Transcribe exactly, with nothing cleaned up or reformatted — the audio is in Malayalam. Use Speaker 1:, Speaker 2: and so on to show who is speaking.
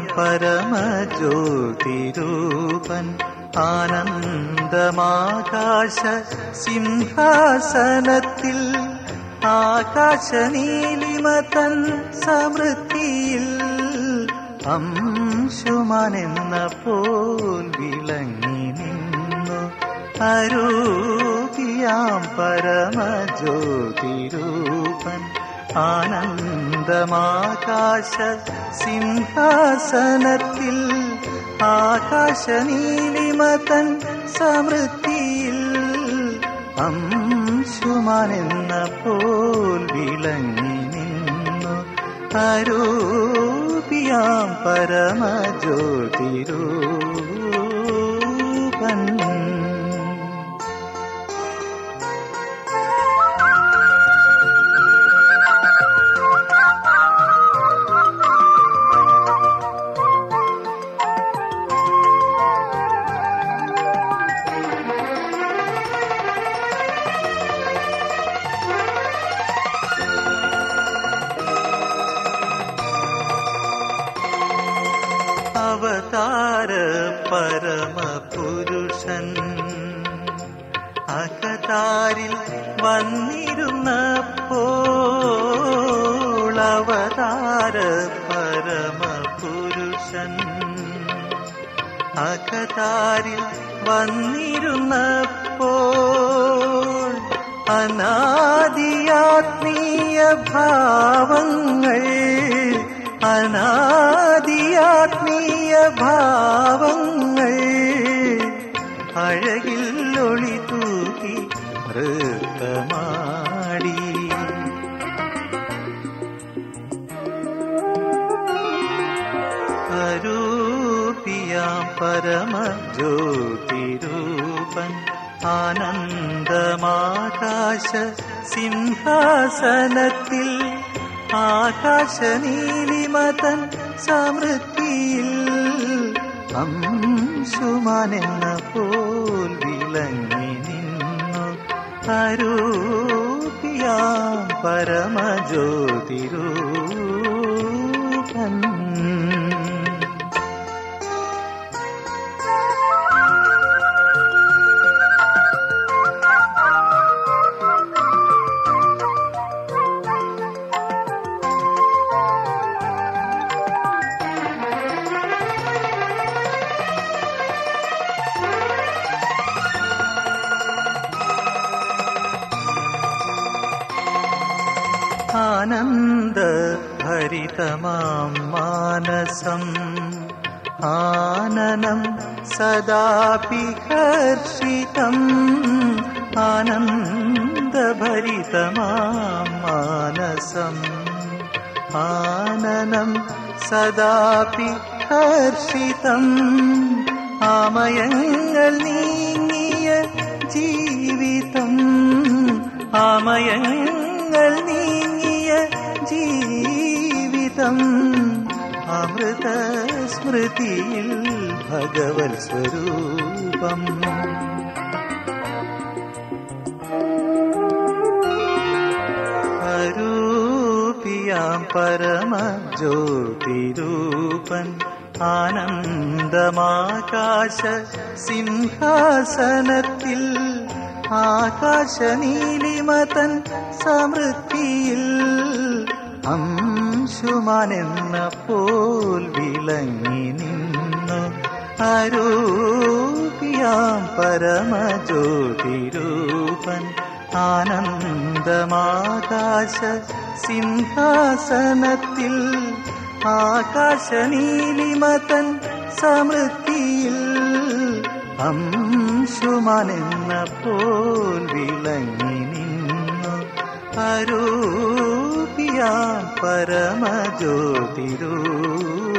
Speaker 1: പരമജ്യോതിരൂപൻ ആനന്ദമാകാശ സിംഹാസനത്തിൽ ആകാശനീലിമതൻ സമൃദ്ധിയിൽ അംശുമാനെന്ന പോൽ വിളങ്ങി നിന്നു അരൂപിയാം പരമജ്യോതിരൂപൻ ആനന്ദമാകാശ സിംഹാസനത്തിൽ ആകാശനീലിമതൻ സമൃദ്ധിയിൽ അംശുമാനെന്ന പോൽ വിളങ്ങി നിന്നു അരൂപിയാം പരമജ്യോതിരൂപൻ. അവതാര പരമപുരുഷൻ അകതാരിൽ വന്നിരുന്നപ്പോൾ അവതാര പരമപുരുഷൻ അകതാരിൽ വന്നിരുന്നപ്പോൾ അനാദിയാത്മീയ ഭാവങ്ങൾ അനാദിയാത്മീയ ഭാവങ്ങൾ അഴകിൽ ഒളി തൂക്കി നൃത്തമാടി. അരൂപിയാം പരമജ്യോതിരൂപൻ ആനന്ദമാകാശ സിംഹാസനത്തിൽ ആകാശനീലിമതൻ സമൃദ്ധിയിൽ അംശുമാനെന്ന പോൽ വിളങ്ങി നിന്നു അരൂപിയാം പരമജ്യോതിരൂപൻ. ആനന്ദഭരിതമാം മാനസം ആനനം സദാപി ഹർഷിതം. ആനന്ദഭരിതമാം മാനസം ആനനം സദാപി ഹർഷിതം. ആമയങ്ങൾ നീങ്ങിയ ജീവിതം ആമയങ്ങൾ നീങ്ങിയ ജീവിതം അമൃത സ്മൃതിയിൽ ഭഗവത് സ്വരൂപം. അരൂപിയാം പരമജ്യോതിരൂപൻ ആനന്ദമാകാശ സിംഹാസനത്തിൽ ആകാശനീലിമതൻ സമൃദ്ധിയിൽ അംശുമാനെന്ന പോൽ വിളങ്ങി നിന്നു അരൂപിയാം പരമജ്യോതിരൂപൻ ആനന്ദമാകാശ സിംഹാസനത്തിൽ ആകാശനീലിമതൻ സമൃദ്ധിയിൽ അംശുമാനെന്ന പോൽ വിളങ്ങി നിന്നു അരൂപിയാം പരമജ്യോതിരൂപൻ.